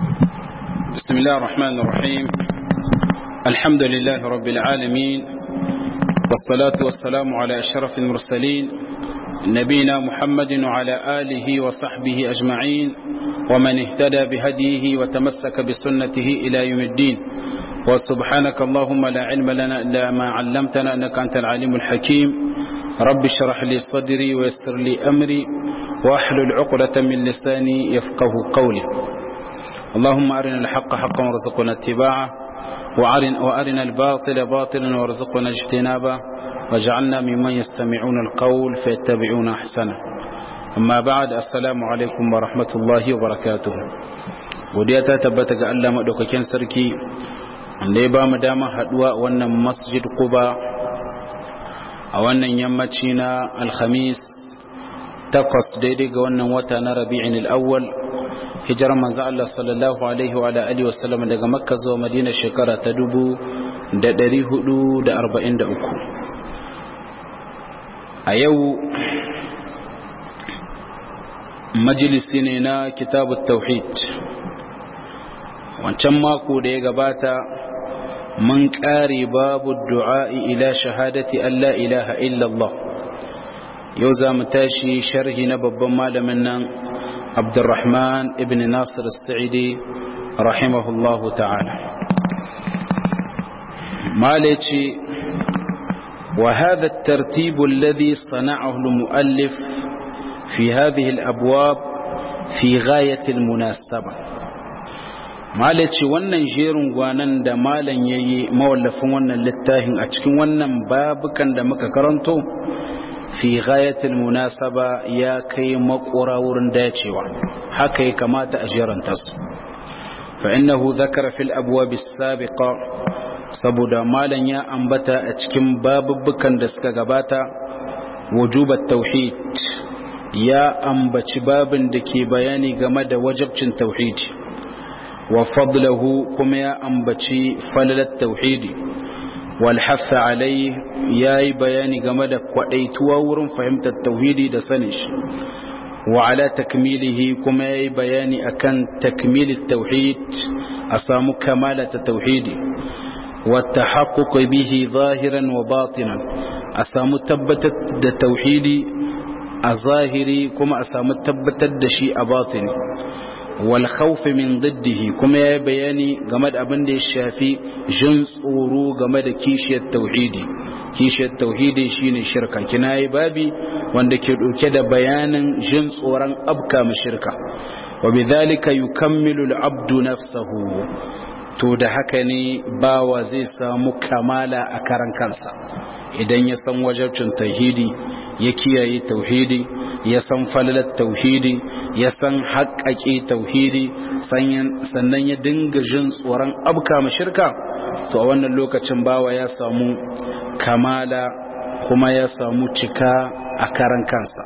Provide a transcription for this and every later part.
بسم الله الرحمن الرحيم. الحمد لله رب العالمين، والصلاة والسلام على أشرف المرسلين نبينا محمد وعلى آله وصحبه أجمعين ومن اهتدى بهديه وتمسك بسنته إلى يوم الدين. وسبحانك اللهم لا علم لنا إلا ما علمتنا إنك أنت العليم الحكيم. رب اشرح لي صدري ويسر لي أمري واحلل عقدة من لساني يفقه قولي. اللهم أرنا الحق حقا وارزقنا اتباعه وأرنا الباطل باطلا وارزقنا اجتنابه واجعلنا ممن يستمعون القول فيتبعون أحسنه. أما بعد، السلام عليكم ورحمة الله وبركاته. وديتا تبتك ألا مدوككين سركي عندما مدام حدوى وأن مسجد قباء وأن يمتشينا الخميس takwas daidai ga wannan wata na Rabi'in al-Awwal, hijirar manzo Allah sallallahu alaihi wa alihi wasallam daga Makka zuwa Madina shekara ta 1443. A yau majalisi ne na kitabut tauhid. Wancan mako da ya gabata mun kare babu du'a ila shahadati alla ilaha illa Allah. yau za mu tashi sharhi na babban malamin nan Abdurrahman ibn Nasir al-Sa'idi rahimahullahu ta'ala. malaci wa hadha at-tartib alladhi sana'ahu al-mu'allif fi hadhihi al-abwab fi ghayati al-munasaba. malaci wannan jerin gwanan da malan yayi mawallafin wannan littafin a cikin wannan babukan da muka karanto fi ghayatil munasaba ya kai makura wurin dacewa, haka ya kamata a jeranta su. fa innahu dhakara fil abwab as-sabiqa, saboda malan ya ambata a cikin babubbukan da suka gabata wujubat tauhid, ya ambaci babin da ke bayani game da wajibcin tauhidi, wa fadlahu kuma ya ambaci falalat tauhidi, والحث عليه yayi bayani game da kwadaituwa wurin fahimtar tauhidi da sanin shi, wa ala takmilihi kuma yayi bayani akan takmilit tauhid, a samu kamala ta tauhidi, wa tahaqquq bihi zahiran wa batinan, a samu tabbatar da tauhidi a zahiri kuma a samu tabbatar da shi a batini, wal khawf min diddihi kuma yayi bayani game da abin da ya shafi jin tsoro game da kishiyar tauhidi shine shirka. Kinayi babi wanda ke dauke da bayanin jin tsoron abka mu shirka. wa bidhalika yukammilu al-abdu nafsahu, to da haka ne bawa zai samu kamala a karan kansa idan ya san wajibcin tauhidi, ya kiyaye tauhidi, ya san falalar tauhidi, ya san haƙaƙe tauhidi, sannan ya dinga jin tsoron abka mu shirka. to a wannan lokacin bawa ya samu kamala kuma ya samu cika a karan kansa.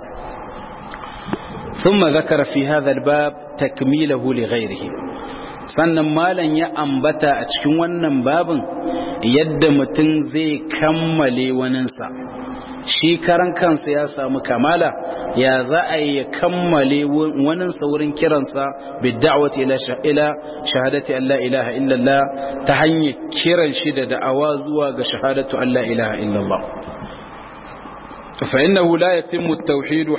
ثم ذكر في هذا الباب تكميله لغيره, sannan malam ya ambata a cikin wannan babin yadda mutum zai kammale waninsa. Shi karan kansa ya samu kamala, ya za a yi kammale waninsa wurin kiransa bidda'wati ila shahadati an la ilaha illallah, ta hanyar kiran shi da da'awa zuwa ga shahadatu an la ilaha illallah. fa innahu la yatimmu at-tauhid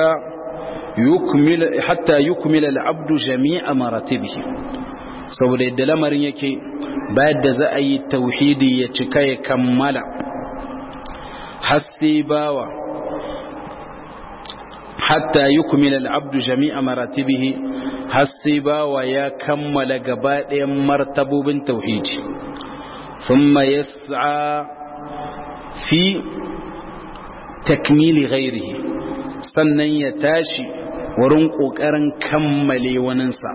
hatta yukmila al-'abdu jami'a maratibihi. saboda yadda lamarin yake, bayan da za a yi tauhidi ya cika ya kammala, hasi bawa hatta yukmila al-'abdu jami'a maratibihi, hasi bawa ya kammala gaba ɗayan martabobin tauhidi. thumma yas'a fi takmili ghairihi, sannan ya tashi wurin ƙoƙarin kammale waninsa.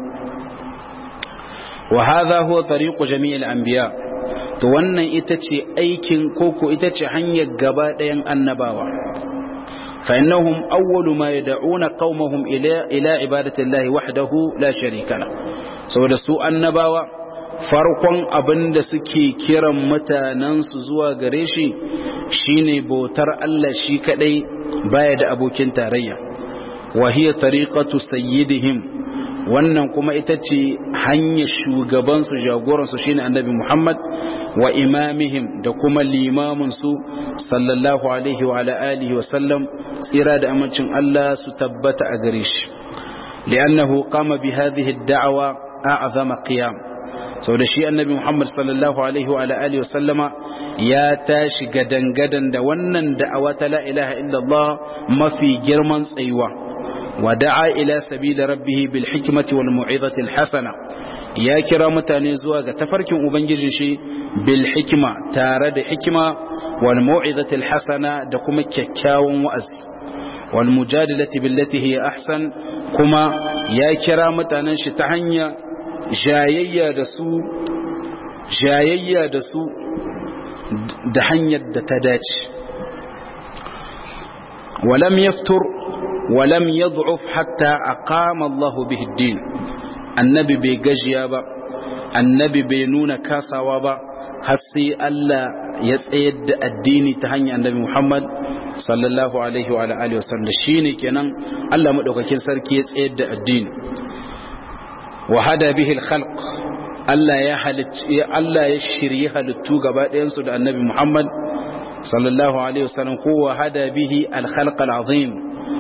wa hadha huwa tariqu jami'il anbiya, to wannan ita ce aikin koko ita ce hanyar gaba ɗayan annabawa. fa innahum awwalu ma yad'una qaumahum ila ibadati llahi wahdahu la sharika la, saboda su annabawa farkon abin da suke kiran mutanensu zuwa gare shi shine bautar Allah shi kadai baya da abokin tarayya. wa hiya tariqatu sayyidihim, wannan kuma ita ce hanyar shugabansu jagoransu shine annabi Muhammad wa imamihim da kuma limaminsu sallallahu alaihi wa ala alihi wa sallam tsira da amincin Allah su tabbata a gare shi li'annahu qama bi hadhihi ad-da'wa a'zama qiyam sau da shi annabi Muhammad sallallahu alaihi wa alihi wasallama ya tashi gadangadan da wannan da'awa ta la ilaha illallah mafi girman tsayuwa wa da'a ila sabila rabbih bil hikmati wal mu'izati al hasana ya kira mutane zuwa ga tafarkin ubangijin shi bil hikma tare da hikima wal mu'izati al hasana da kuma kyakkyawan wa'azi wal mujadalati billati hiya ahsan kuma ya kira mutanen shi ta hanya jayayya da su da hanyar da ta dace walam yaftur walam yad'uf hatta aqama Allah bihi ad-din annabi bai gajiya ba annabi bai nuna kasawa ba har sai Allah ya tsayar da addini ta hanyar annabi Muhammad sallallahu alaihi wa alihi wasallam shine kenan Allah madaukakin sarki ya tsayar da addini وهدى به الخلق Allah ya shirye halittu gaba ɗayansu da annabi Muhammad sallallahu alaihi wasallam ko wahada bihi al-khalq al-azim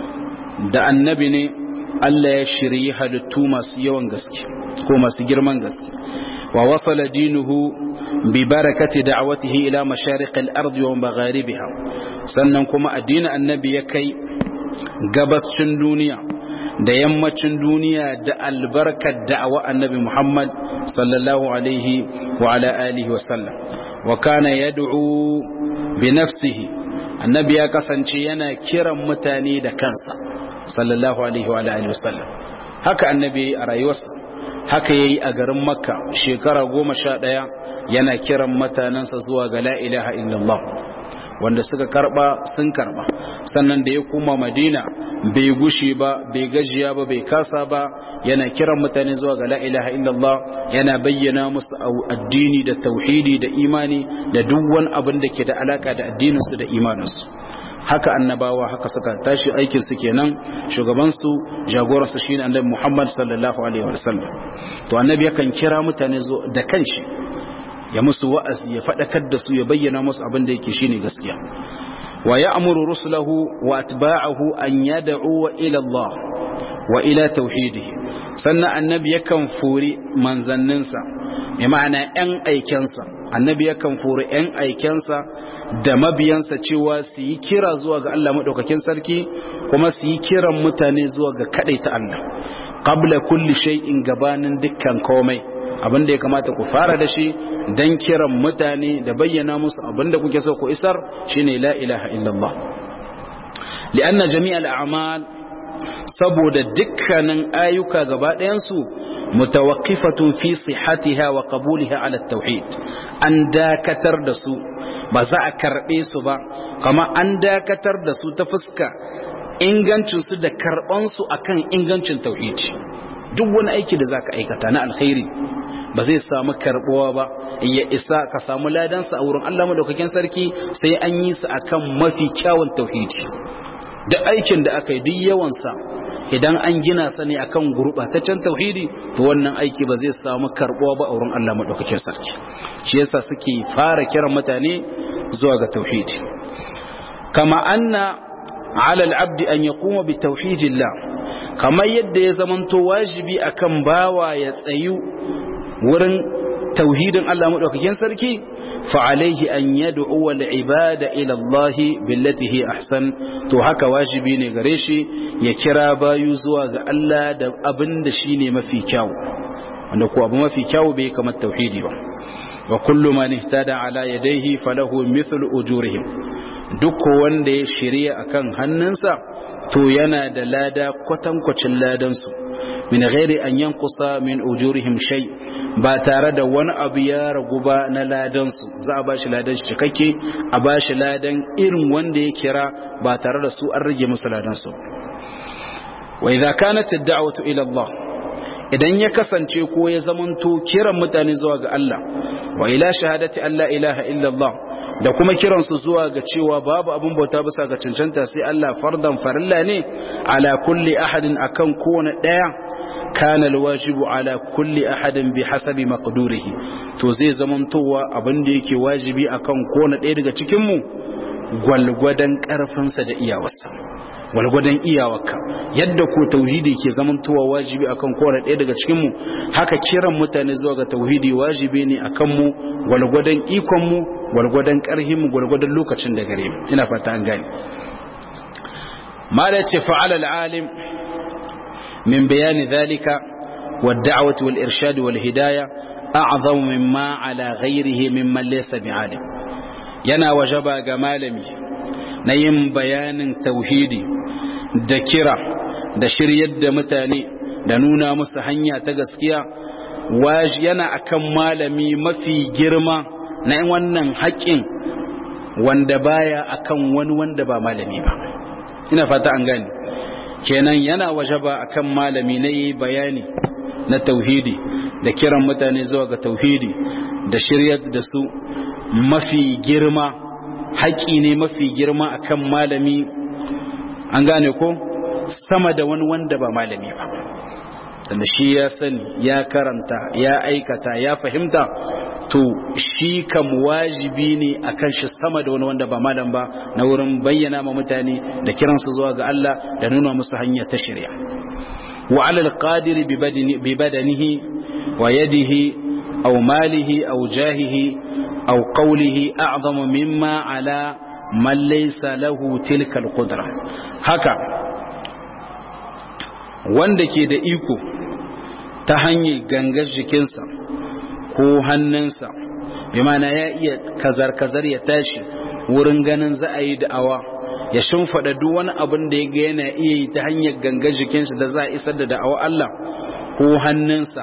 da annabi ne Allah ya shirye halittu masu yawan gaske ko masu girman gaske wa wasala dinuhu bi barakati da'watihi ila mashariq al-ard wa magharibiha sannan kuma addinin annabi ya kai gabascin duniya da yammacin duniya da albarkar da'awa annabi Muhammad sallallahu alaihi wa ala alihi wa sallam wa kana yad'u bi nafsihi annabi ya kasance yana kiran mutane da kansa sallallahu alaihi wa ala alihi wa sallam haka annabi a rayuwarsa haka yayi a garin Makka shekara 11 yana kiran mutanansa zuwa ga la ilaha illallah wanda suka karba sun karba sannan da ya koma Madina bai gushi ba bai gajiya ba bai kasa ba yana kiran mutane zuwa ga la ilaha illallah yana bayyana musu addini da tauhidi da imani da duk wani abin da ke da alaka da addinin su da imanin su haka annabawa haka suka tashi aikin su kenan shugaban su jagoran su shine annabi Muhammad sallallahu alaihi wasallam to annabi yakan kira mutane da kanshi ya musu wa'azi ya faɗakar da su ya bayyana musu abin da yake shine gaskiya wa ya'muru rusulahu wa atba'ahu an yad'u ila Allah wa ila tauhidihi sannan annabi yakan furi manzanninsa bi ma'ana ƴan aikensa annabi yakan furi ƴan aikensa da mabiyansa cewa su yi kira zuwa ga Allah madaukakin sarki kuma su yi kiran mutane zuwa ga kadaita Allah qabla kulli shay'in gabanin dukkan komai abinda ya kamata ku fara da shi dan kiran mutane da bayyana musu abinda kuke so ku isar shine la ilaha illallah lianna jami'al a'mal saboda dukkanin ayyuka gaba ɗayan su mutawaqqifatun fi sihhatiha wa qabuliha ala tauhid an dakatar da su ba za a karbe su ba kama an dakatar da su ta fuska ingancin su da karban su akan ingancin tauhidi duk wani aiki da zaka aikata na alkhairi ba zai samu karbuwa ba ya isa ka samu ladansa a wurin Allah madaukakin sarki sai an yi su akan mafi kyawun tauhidi da aikin da aka yi duk yawansa idan an gina sa ne akan gurbataccen tauhidi to wannan aiki ba zai samu karbuwa ba a wurin Allah madaukakin sarki shi yasa suke fara kiran mutane zuwa ga tauhidi kama anna ala al-abdi an yaquma bi tauhidillah kamar yadda ya zamanto wajibi akan bawa ya tsayu wurin tauhidin Allah madaukakin sarki fa alaihi an yad'u wal ibada ila Allah billati hi ahsan to haka wajibi ne gare shi ya kira bayu zuwa ga Allah da abin da shine mafi kyau wanda ko abu mafi kyau bai kamar tauhidi ba wa kullu man ihtada ala yadayhi falahu mithlu ujurihim duk wanda ya shirya akan hannunsa to yana da lada kwatankwacin ladansu min ghairi an yanqusa min ujurihim shay ba tare da wani abu ya ragu ba na ladansu za a bashi ladan shi cikakke a bashi ladan irin wanda ya kira ba tare da su an rage musu ladansu wa idza kanat ad-da'watu ila Allah idan ya kasance ko ya zamanto kiran mutane zuwa ga Allah wa ila shahadati alla ilaha illallah da kuma kiransu zuwa ga cewa babu abin bauta bisa ga cancanta sai Allah fardan farilla ne ala kulli ahadin akan kowane daya kana alwajibu ala kulli ahadin bihasabi maqdurihi to zai zamantowa abin da yake wajibi akan kowane daya daga cikin mu gwalgwadan karfinsa da iyawarsa walgwadon iyawarka yadda ko tauhidi ke zamantowa wajibi akan kowane ɗaya daga cikin mu haka kiran mutane zuwa ga tauhidi wajibi ne akan mu walgwadon ikon mu walgwadon ƙarhin mu walgwadon lokacin da gare mu ina fata an gane mala ce fa'ala al-alim min bayani dhalika wad-da'wati wal-irshad wal-hidayah a'zamu mimma ala ghayrihi mimman laysa bi'alim yana wajaba ga malami na yin bayanin tauhidi da kira da shiryar da mutane da nuna musu hanya ta gaskiya yana akan malami mafi girma na wannan haƙƙin wanda baya akan wani wanda ba malami ba ina fata an gane kenan yana wajaba akan malami na yi bayani na tauhidi da kiran mutane zuwa ga tauhidi da shiryar da su mafi girma haƙi ne mafi girma akan malami an gane ko sama da wani wanda ba malami ba tunda shi ya sani ya karanta ya aikata ya fahimta to shi kam wajibi ne akan shi sama da wani wanda ba malam ba na wurin bayyana ma mutane da kiransu zuwa ga Allah da nuna musu hanya ta shari'a wa alal qadiri bi badanihi wa yadihi aw malihi aw jahihi أو قوله أعظم مما على من ليس له تلك القدرة haka wanda ke da iko ta hanyar gangar jikinsa ko hannunsa bi mana ya iya kazar-kazar ya tashi wurin ganin za a yi da'awa ya shimfada duk wani abin da ya ga yana iya yi ta hanyar gangar jikinsa da za a isar da da'awa Allah ko hannunsa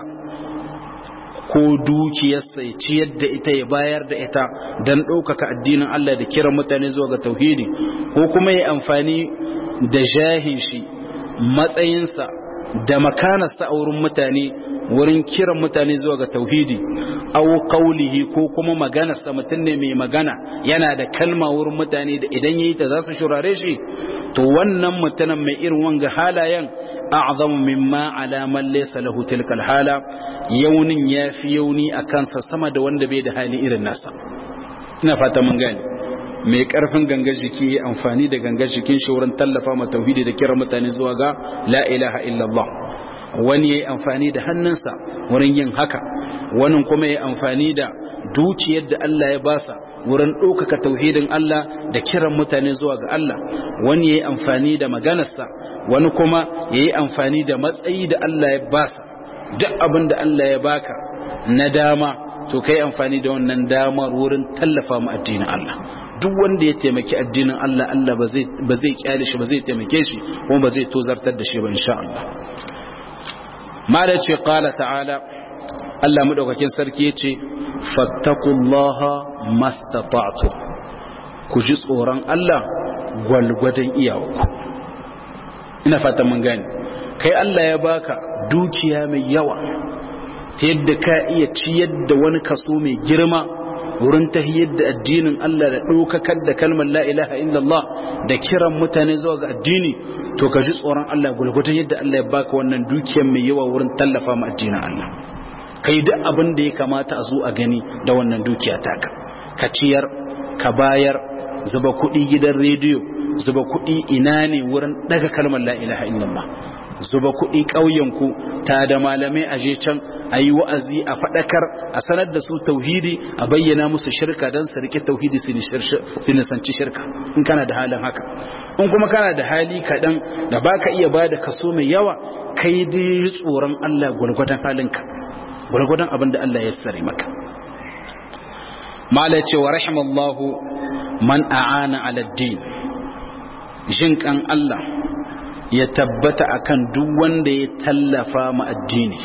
ko dukiyarsa ya ciyar da ita ya bayar da ita don ɗaukaka addinin Allah da kiran mutane zuwa ga tauhidi ko kuma ya amfani da jahin shi matsayinsa da makanarsa a wurin mutane wurin kiran mutane zuwa ga tauhidi aw qawlihi ko kuma maganarsa mutum ne mai magana yana da kalma wurin mutane da idan yayi ta za su shurare shi to wannan mutumin mai irin wanga halayen a'zamu mimma ala man laysa lahu tilka alhala yaunin yafi yauni akan sa sama da wanda bai da hali irin nasa ina fata mun gane mai karfin gangar jiki amfani da gangar jikin shi wurin tallafa ma tauhidi da kira mutane zuwa ga la ilaha illallah wani yayi amfani da hannunsa wurin yin haka wani kuma yayi amfani da dukiyar da Allah ya basa wurin ɗaukaka tauhidin Allah da kiran mutane zuwa ga Allah wani yayi amfani da maganarsa wani kuma yayi amfani da matsayi da Allah ya basa duk abin da Allah ya baka na dama to kai amfani da wannan damar wurin tallafa mu addinin Allah duk wanda ya taimaki addinin Allah Allah ba zai kyale shi ba zai taimake shi kuma ba zai tozartar da shi ba insha Allah mala ce qala ta'ala Allah madaukakin sarki yace fattaqullaha mastata'tu ku ji tsoron Allah gwalgwadon iyawarku ina fatan mun gane kai Allah ya baka dukiya mai yawa ta yadda ka iya ciyar da wani kaso mai girma wurin tahiyyar da addinin Allah da ɗaukakar da kalmar la ilaha illallah da kiran mutane zuwa ga addini to ka ji tsoron Allah gulgudun yadda Allah ya baka wannan dukiyar mai yawa wurin tallafa ma addinin Allah kai duk abin da ya kamata a zo a gani da wannan dukiya taka ka ciyar ka bayar zuba kuɗi gidan rediyo zuba kuɗi ina ne wurin daga kalmar la ilaha illallah zuba kuɗi ƙauyenku ta da malamai a je can a yi wa'azi a faɗakar a sanar da su tauhidi a bayyana musu shirka don su riƙe tauhidi su nisanci shirka in kana da halin haka in kuma kana da hali kaɗan da ba ka iya ba da kaso mai yawa kai dai tsoron Allah gwargwadon halinka gwargwadon abin da Allah ya sare maka mala ce wa rahimallahu man a'ana ala din jin kan Allah ya tabbata akan duk wanda ya tallafa ma addini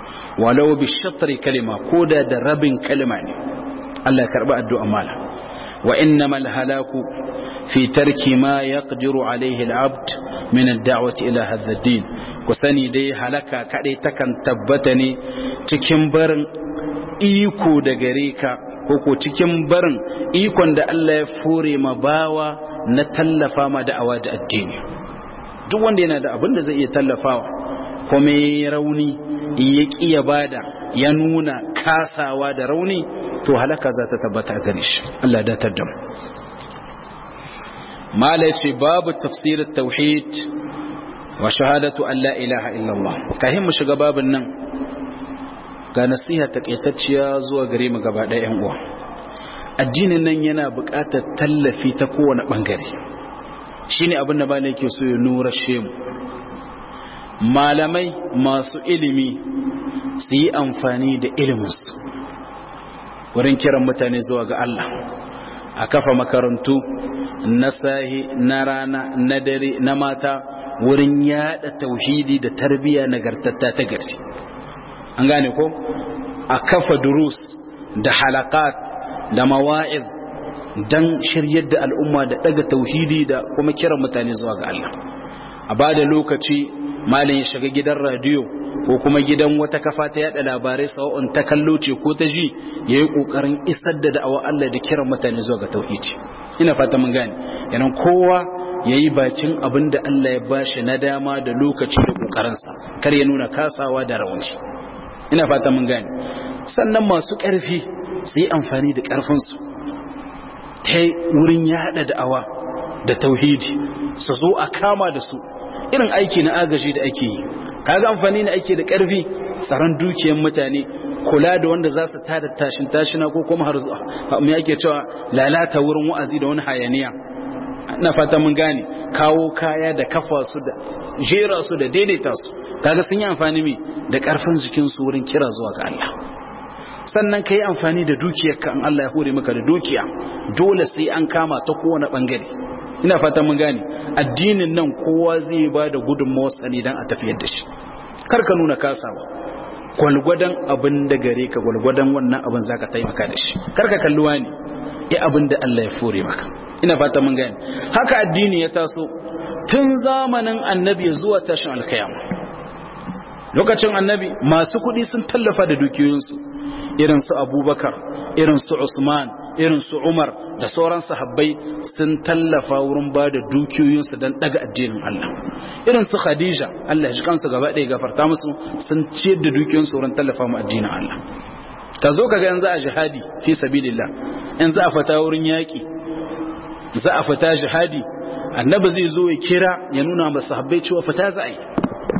walau bi shatri kalima koda da rabin kalima ne Allah ya karba addu'a mala wa innamal halaku fi tarki ma yaqdiru alayhi al-abd min ad-da'wati ila hadha ad-din ku sani dai halaka kadai takan tabbata ne cikin barin iko da gare ka ko cikin barin ikon da Allah ya fore ma bawa na tallafa ma da'awa da addini. Duk wanda yana da abin da zai iya tallafawa kuma ya rauni ya kiya bada ya nuna kasawa da rauni to halaka za ta tabbata gare shi. Allah da ta damu. Mala ce babu tafsir tauhid wa shahadatu an la ilaha illallah. Kahin mu shiga babin nan ga nasiha takaitacciya zuwa gare mu gaba ɗaya ƴan uwa. Addinin nan yana buƙatar tallafi ta kowane ɓangare. Shine abin da malai yake so ya nura shemu. Malamai masu ilimi su yi amfani da iliminsu wurin kiran mutane zuwa ga Allah, a kafa makarantu na sahi na rana na dare na mata wurin yada tauhidi da tarbiyya nagartatta ta gari. An gane ko? A kafa durus da halakat da mawa'iz dan shiryar da al'umma da daga tauhidi da kuma kiran mutane zuwa ga Allah. A bada lokaci malin ya shiga gidan radiyo ko kuma gidan wata kafa ta yada labarai sawa'un ta kallo ce ko ta ji yayi kokarin isar da da'awa Allah da kiran mutane zuwa ga tauhidi. Ina fata mun gane yanan kowa yayi bakin abin da Allah ya bashi na dama da lokaci da kokarin sa, kar ya nuna kasawa da rauni. Ina fata mun gane. Sannan masu ƙarfi su yi amfani da ƙarfin su ta wurin yada da'awa da tauhidi, su zo a kama da su. Irin aiki na agaji da ake yi, kaga amfani na ake da ƙarfi, tsaron dukiyar mutane, kula da wanda za su tada tashina ko kuma har zuwa me ake cewa lalata wurin wa'azi da wani hayaniya. Ina fata mun gane, kawo kaya da kafa su da jera su da daidaita su, kaga sun yi amfani me da ƙarfin jikin su wurin kira zuwa ga Allah. Sannan kai amfani da dukiyarka, in Allah ya hore maka da dukiya dole sai an kama ta kowane bangare. Ina fata mun gane, addinin nan kowa zai ba da gudunmawar sani dan a tafiyar da shi. Kar ka nuna kasawa, gwalgwadon abin da gare ka gwalgwadon wannan abin zaka taimaka da shi. Kar ka kalli wani ya abin da Allah ya fore maka. Ina fata mun gane. Haka addini ya taso tun zamanin annabi zuwa tashin alkiyama. Lokacin annabi masu kuɗi sun tallafa da dukiyoyinsu, irin su Abubakar, irin su Usman, irin su Umar da sauran sahabbai sun tallafa wurin ba da dukiyoyinsu don daga addinin Allah. Irin su Khadija, Allah shi kansu gaba ɗaya gafarta musu, sun ciyar da dukiyoyinsu wurin tallafa mu addinin Allah. Ka zo ka ga yanzu a jihadi fi sabilillah, yanzu a fata wurin yaƙi, za a fita jihadi, annabi zai zo ya kira ya nuna masa sahabbai cewa fita za a yi.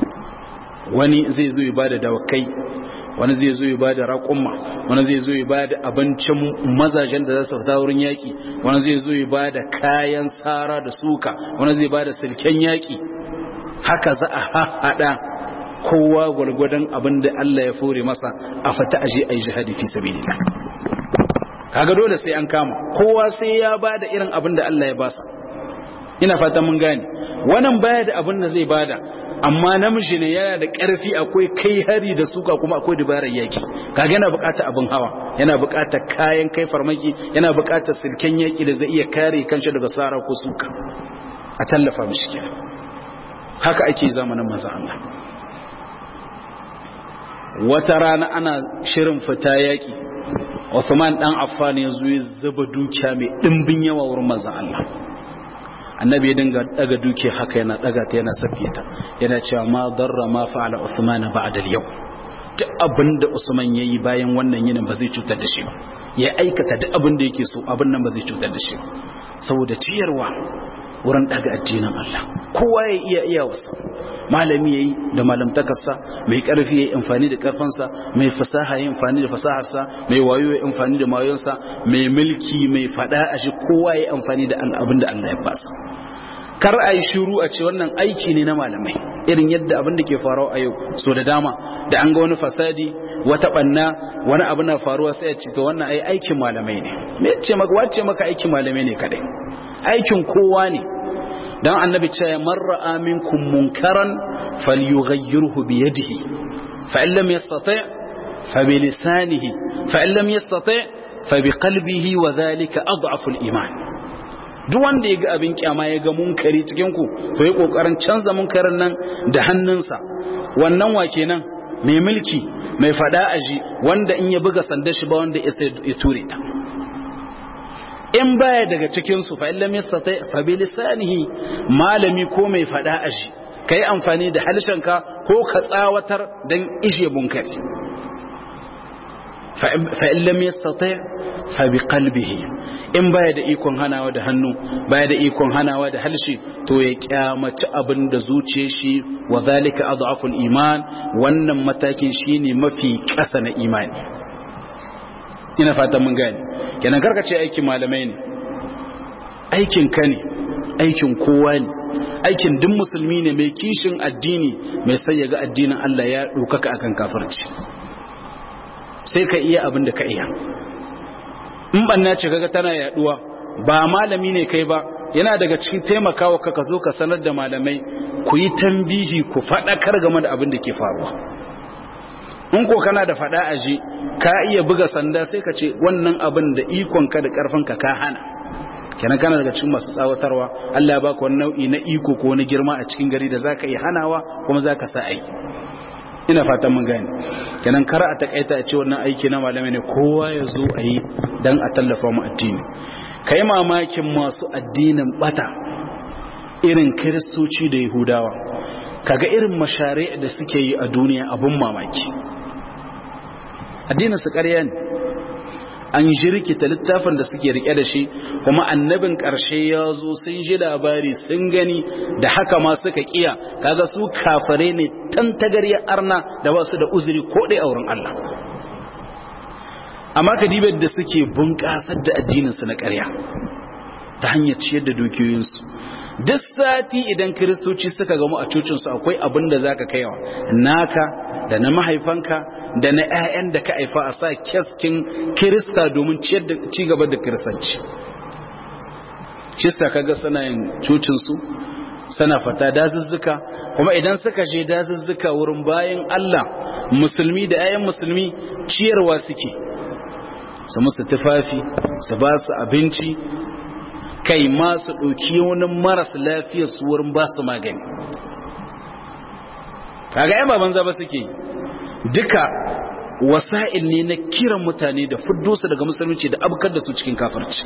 Wani zai zo ya bada dawakai, wani zai zo ya bada raƙumma, wani zai zo ya bada abincin mazajen da za su fita wurin yaƙi, wani zai zo ya bada kayan tsara da suka, wani zai bada silken yaƙi. Haka za a haɗa kowa gwalgwadon abin da Allah ya fore masa a fata aje a yi jihadi fi sabilillah. Kaga dole sai an kama, kowa sai ya bada irin abin da Allah ya basa. Ina fata mun gane, wannan baya da abin da zai bada, amma namiji ne yana da ƙarfi, akwai kai hari da suka kuma akwai dabarar yaki. Kaga yana buƙatar abin hawa, yana buƙatar kayan kai farmaki, yana buƙatar silken yaki da zai iya kare kanshi daga sara ko suka. A tallafa mishi kenan. Haka ake zamanin manzon Allah. Wata rana ana shirin fita yaki, Uthman dan Affan ya zo ya zuba dukiya mai dimbin yawa wurin manzon Allah. Annabi ya dinga daga dukiya haka yana daga ta yana sabke ta, yana cewa ma darra ma fa'ala Uthman ba'da al-yawm. Duk abinda Usman yayi bayan wannan yinin ba zai cutar da shi ba. Ya aikata duk abinda yake so, abin nan ba zai cutar da shi ba. Saboda ciyarwa wurin daga addinin Allah. Kowa ya iya wasa. Malami yayi da malamtakarsa, mai karfi yayi amfani da karfansa, mai fasaha yayi amfani da fasaharsa, mai wayo yayi amfani da wayonsa, mai mulki mai fada a shi kowa yayi amfani da abin da Allah ya basa. Kar a yi shiru a ce wannan aiki ne na malamai, irin yadda abin da ke faruwa a yau so da dama da an ga wani fasadi, wata banna, wani abu na faruwa sai a ce to wannan ai aikin malamai ne. Me ce maka, wace maka aikin malamai ne kadai? Aikin kowa ne. Dan annabi ce man ra'a minkum munkaran falyughayyirhu bi yadihi fa in lam yastati' fa bi lisanihi fa in lam yastati' fa bi qalbihi wa dhalika adhafu al-iman. Duk wanda yaga abin kyama yaga munkari cikin ku to yi kokarin canza munkarin nan da hannunsa. Wannan wa kenan mai mulki mai fada aji wanda in ya buga sandar shi ba wanda ya ture ta. In baya daga cikin su fa illam yastati fa bi lisanihi, malami ko mai fada aji kai amfani da halshenka ko ka tsawatar dan ishe munkari. fa illam yastati fa bi qalbihi, in baya da ikon hanawa da hannu baya da ikon hanawa da halshe to ya kyamaci abin da zuciyar shi, wa zalika adhaful iman, wannan matakin shine mafi ƙasa na imani. Ina fatan mun gane. Kenan karkace aikin malamai ne, aikin ka ne, aikin kowa ne, aikin duk musulmi ne mai kishin addini, mai sai ya ga addinin Allah ya ɗaukaka akan kafirci. Sai ka iya abin da ka iya. In banna ce kaga tana yaduwa, ba malami ne kai ba, yana daga cikin taimakawa ka zo ka sanar da malamai, ku yi tambihi, ku faɗakar game da abin da ke faruwa. In ko kana da faɗa aji ka iya buga sanda, sai ka ce wannan abin da ikon ka da karfin ka hana. Kenan kana daga cikin masu tsawatarwa. Allah ya baka wani nau'i na iko ko wani girma a cikin gari da zaka iya hanawa kuma zaka sa aiki. Ina fatan mun gane. Kenan kar a takaita a ce wannan aiki na malamai ne, kowa ya zo a yi dan a tallafa mu addini. Kai mamakin masu addinin bata irin Kiristoci da Yahudawa, kaga irin mashari'a da suke yi a duniya, abun mamaki. Addinin su ƙarya ne, an jirkita littafin da suke rike da shi, kuma annabin ƙarshe ya zo sun ji labari sun gani, da haka ma suka kiya. Kaga su kafare ne tantagariyar arna da ba su da uzuri ko dai auren Allah. Amma kadibar da suke bunƙasar da addininsu na ƙarya ta hanyar ciyar da dukiyoyinsu. Duk sati idan kiristoci suka gamu a cocinsu akwai abin da za ka kaiwa naka da na mahaifanka da na 'ya'yan da ka haifa, a sa kyaskin kirista domin ci gaba da kiristanci. Shi sa kaga suna yin cocinsu, suna fata dazuzzuka, kuma idan suka je dazuzzuka wurin bayan Allah musulmi da 'ya'yan musulmi, ciyarwa suke, su musu tufafi, su ba su abinci, kai ma su ɗauki wani maras lafiya su wurin ba su magani. Kaga ‘yan baban zaba suke duka wasa'il ne na kiran mutane da fuddo su daga musulunci da abkar da su cikin kafirci.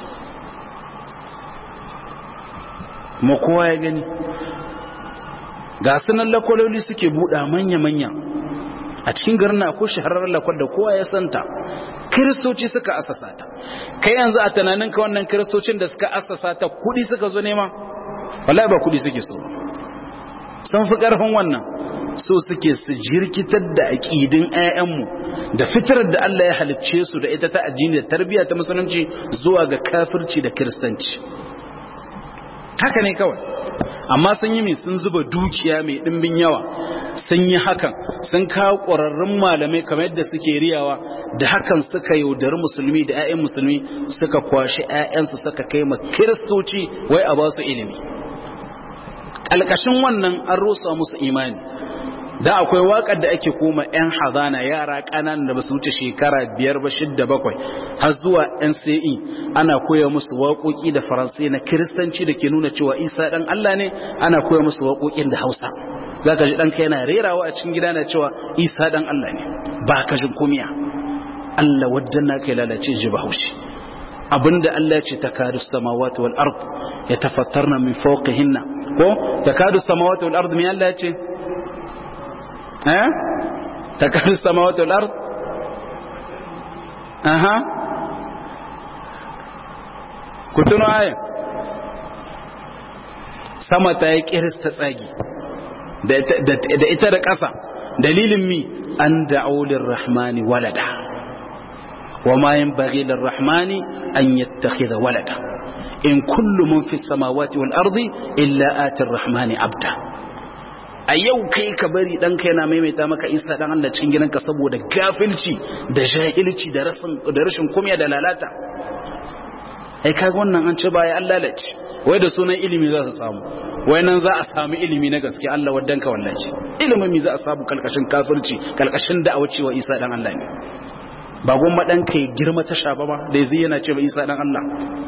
Kuma kowa ya gani ga sunan lakwaloli suke buɗa manya-manya a cikin garin na akwai shahararren lakwal da kowa ya santa, kiristoci suka asasa ta. Kai yanzu a tunaninka wannan kiristocin da suka asasa ta kudi suka zo nema? Wallahi ba kudi suke so, sun fi karfin wannan. So suke su jirkitar da aqidin ƴaƴanmu da fitrar da Allah ya halicce su da ita ta addini da tarbiyya ta musulunci zuwa ga kafirci da kiristanci. Haka ne kawai. Amma sun yi mai, sun zuba dukiya mai ɗimbin yawa, sun yi hakan, sun kawo ƙwararrun malamai kamar yadda suke riyawa, da hakan suka yaudari musulmi da 'ya'yan musulmi, suka kwashi 'ya'yansu suka kai ma kiristoci wai a ba su ilimi. Ƙalƙashin wannan an rusa musu imani. Da akwai waƙar da ake koma 'yan hazana, yara ƙananan da ba su wuce shekara 5 ba 6 7 har zuwa NCE, ana koya musu waƙoƙi da Faransai na Kiristanci da ke nuna cewa Isa ɗan Allah ne, ana koya musu waƙoƙin da Hausa. Za ka ji ɗanka yana rerawa a cikin gida na cewa Isa ɗan Allah ne, ba ka jin kumiya. Allah waddan na kai lalace ji Bahaushe. Abinda Allah ya ce takadu samawati wal ard yatafattarna min fawqihinna, ko takadu samawati wal ard, me Allah ya ce? takadu samawati wal ard, ku tuno aya, sama ta yi kirista tsagi da ita da ƙasa. Dalilin mi? An da'u lirrahmani walada wa ma yanbaghi lirrahmani an yattakhidha walada in kullu man fis samawati wal ardi illa ati arrahmani abda. A yau kai ka bari ɗanka yana maimaita maka Isa ɗan Allah cikin gidanka saboda gafilci da jahilci da rashin kumiya da lalata. Ai kaga wannan an ce baya an lalace, wai da sunan ilimi za su samu, wai nan za a samu ilimi na gaske. Allah waddanka wallahi ilimin mi za a samu kalkashin kafirci, kalkashin da'awa cewa Isa ɗan Allah ne. ba gwamma ɗanka ya girma ta shaba ba da zai yana ce ba Isa ɗan Allah.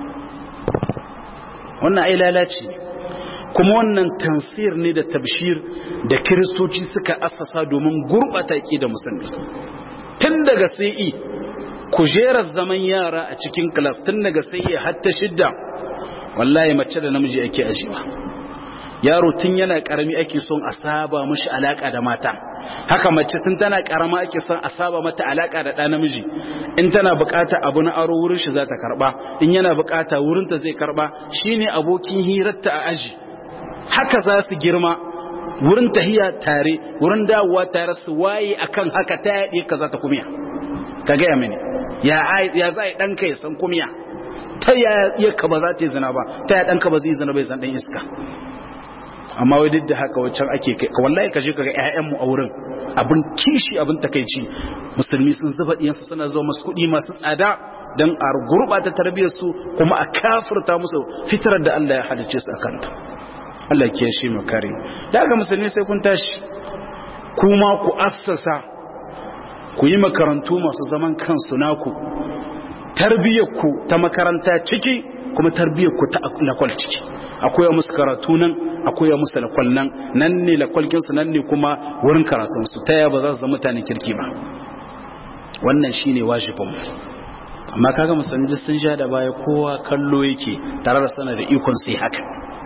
Wannan ai lalaci kuma wannan tansir ne da tabshir da kiristoci suka assasa domin gurɓata ƙi da musulmi. Tun daga sai kujerar zaman yara a cikin kilas tun daga sai hatta shidda wallahi mace da namiji ake ajiyewa. Yaro tun yana karami ake son a saba mishi alaka da mata, haka mace tun tana karama ake son a saba mata alaka da ɗa namiji. In tana bukata abu na aro wurin shi za ta karba, in yana bukata wurin ta zai karba, shine abokin hirarta a aji. Haka za su girma, wurin tahiya tare, wurin dawowa tare, su waye akan haka. Ta yaɗe ka za ta kumiya, ka gaya mini ya za a yi ɗanka ya san kumiya? Ta ya ka ba za ta yi zina ba, ta ya ɗanka ba zai yi zina bai zan ɗan iska? Amma wai duk da haka waccan ake kai, wallahi ka je ka ga ƴaƴanmu a wurin abin kishi, abin takeici. Musulmi sun zuba diyansu suna zuwa masu kuɗi masu tsada dan a gurbata tarbiyyar su kuma a kafirta musu fitrar da Allah ya halice su akan ta. Allah ya shi mu kare. Da haka musulmi sai kun tashi kuma ku assasa, ku yi makarantu masu zaman kansu naku, tarbiyyar ku ta makaranta ciki kuma tarbiyyar ku ta lakwal ciki. Akwai musu karatu nan, akwai musu lakwal nan ne lakwalkinsu, nan ne kuma wurin karatunsu. Ta yaya ba za su zama mutane kirki ba? Wannan shine wajibinmu. Amma kaga musulmi sun sha da baya, kowa kallo yake tare da sana da ikon sai haka.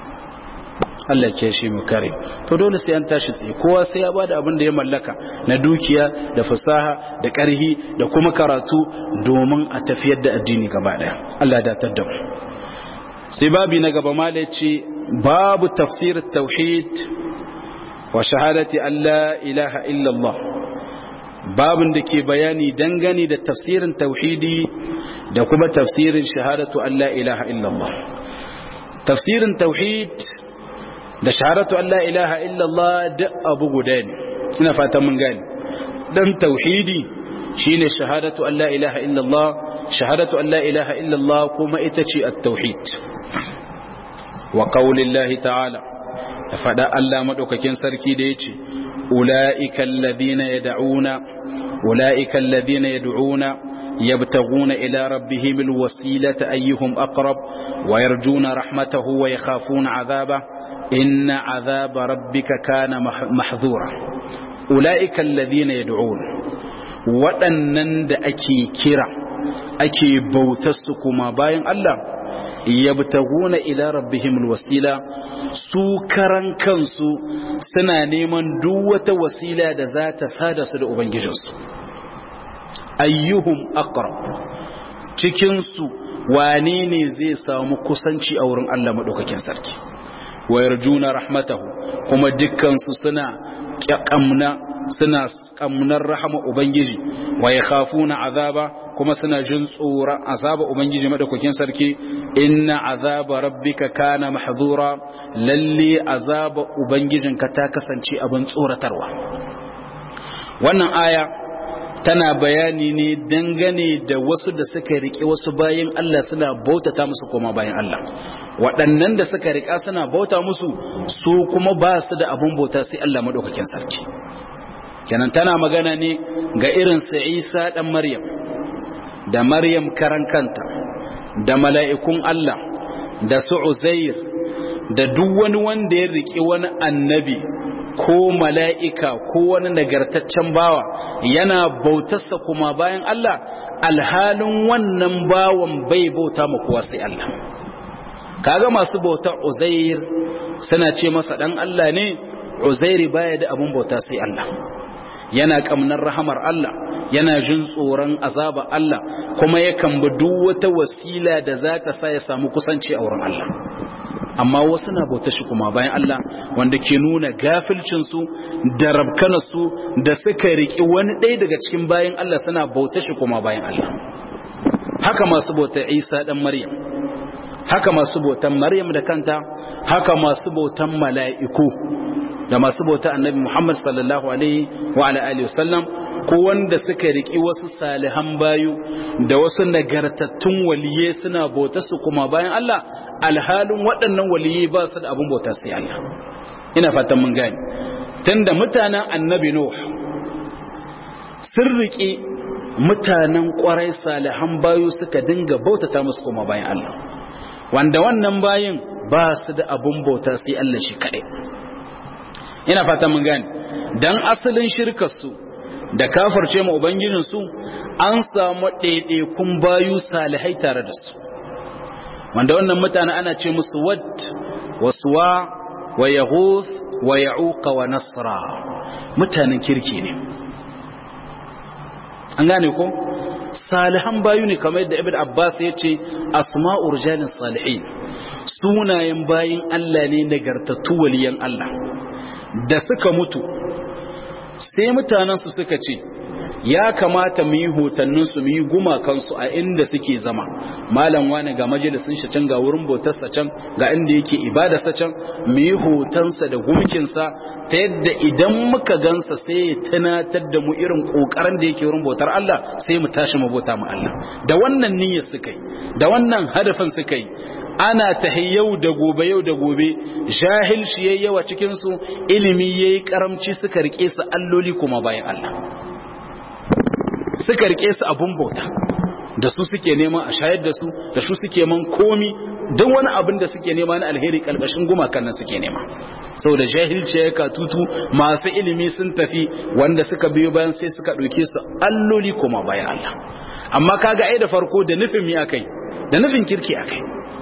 Allah ke shi mu kare. To dole sai an tashi tsaye, kowa sai ya bada abin da ya mallaka na dukiya da fasaha da ƙarhi da kuma karatu domin a tafiyar da addini gaba daya. Allah ya datar da mu. sai babi na gaba mala ce babu tafsir tauhid wa shahadati an la ilaha illallah, babin da ke bayani dangane da tafsirin tauhidi da kuma tafsirin shahadatu an la ilaha illallah. Tafsirin tauhid da shahadatu an la ilaha illallah da abu guda ne, ina fatan mun gani. Dan tauhidi shine shahadatu an la ilaha illallah, shahadatu an la ilaha illallah kuma ita ce at-tauhid. Wa qaulillahi ta'ala, da fada Allah madaukakin sarki da yace ulaika alladhina yad'una yabtaghuna ila rabbihim alwasilata ayyuhum aqrab wa yarjuna rahmatahu wa yakhafuna 'adhabahu inna 'adhaba rabbika kana mahdhura. Ulaika alladhina yad'un, waɗannan da ake kira ake bautar su kuma bayan Allah, yabtaguna ila rabbihim alwasila, su karan kansu suna neman duk wata wasila da za ta sada su da ubangijinsu. Ayyuhum aqrab, cikin su wane ne zai samu kusanci a wurin Allah madaukakin sarki. Wa yarjuna rahmatahu, kuma dukkan su suna kamnar rahama ubangiji. Wa yakhafuna azaba, kuma suna jin tsoron azaba ubangiji madaukakin sarki. Inna azaba rabbika kana mahdhura, lalle azaba ubangijinka ta kasance abin tsoratarwa. Wannan aya tana bayani ne dangane da wasu da suka riƙe wasu bayan Allah suna bautata musu koma bayan Allah. Waɗannan da suka riƙa suna bauta musu su kuma ba su da abun bauta sai Allah madaukakin sarki. Kenan tana magana ne ga irin su Isa dan Maryam, da Maryam karan kanta, da mala'ikun Allah, da su Uzair, da duk wani wanda ya riƙe wani annabi ko mala'ika ko wani nagartaccen bawa yana bautarsa kuma bayan Allah, alhalin wannan bawan bai bauta ma kowa sai Allah. Kaga masu bautar Uzair suna ce masa dan Allah ne. Uzairi baya da abun bauta sai Allah, yana kamnar rahamar Allah, yana jin tsoron azaba Allah, kuma yakan bi duk wata wasila da za ta sa ya samu kusanci a wurin Allah. Amma wasu na bauta shi kuma bayan Allah, wanda ke nuna gafilcinsu da rabkanarsu da suka riƙi wani ɗaya daga cikin bayan Allah suna bauta shi kuma bayan Allah. Haka masu bautar Isa ɗan Maryam, haka masu bautan Maryam da kanta, haka masu bautan mala'iku, da masu bauta annabi Muhammad sallallahu alaihi wa ala alihi wasallam, ko wanda suka riƙi wasu salihan bayu da wasu nagartattun waliye suna bauta su kuma bayan Allah, alhalin waɗannan waliye ba su da abun bauta sai Allah. Ina fatan mun gane. Tunda mutanen annabi Nuh sun riƙi mutanen kwarai salihan bayu suka dinga bautata musu kuma bayan Allah wanda wannan bayin ba su da abun bauta sai Allah shi kadai ina fata mun gane dan asalin shirkar su da kafirce mu ubangijin su an samu ɗaiɗaikun bayu salihai tare da su wanda wannan mutane ana ce musu wad wa suwa wa yaghuth wa ya'uq wa nasra mutanen kirki ne an gane ko salihan bayu ne kamar yadda ibn abbas ya ce asma'u rijalin salihin sunayen bayin Allah ne nagartattu waliyan Allah da suka mutu sai mutanen su suka ce ya kamata mu yi hotannin su mu yi gumakan su a inda suke zama malam wani ga majalisin shi can ga wurin bautar sa can ga inda yake ibada sa can mu yi hotansa da gumkin sa ta yadda idan muka gansa sai ya tunatar da mu irin kokarin da yake wurin bautar Allah sai mu tashi mu bauta mu Allah da wannan niyyar suka yi da wannan hadafin suka yi ana tahiyyau da gobe jahilci yayi yawa cikin su ilimi yayi karamci suka rike su alloli kuma bayan Allah suka rike su abun bauta da su suke nema a shayar da su da su suke man komi duk wani abin da suke nema na alheri kalbashin gumakan nan suke nema saboda jahilci ya katutu masu ilimi sun tafi wanda suka biyo bayan sai suka ɗauke su alloli kuma bayan Allah amma kaga ai da farko da nufin mi akai da nufin kirki akai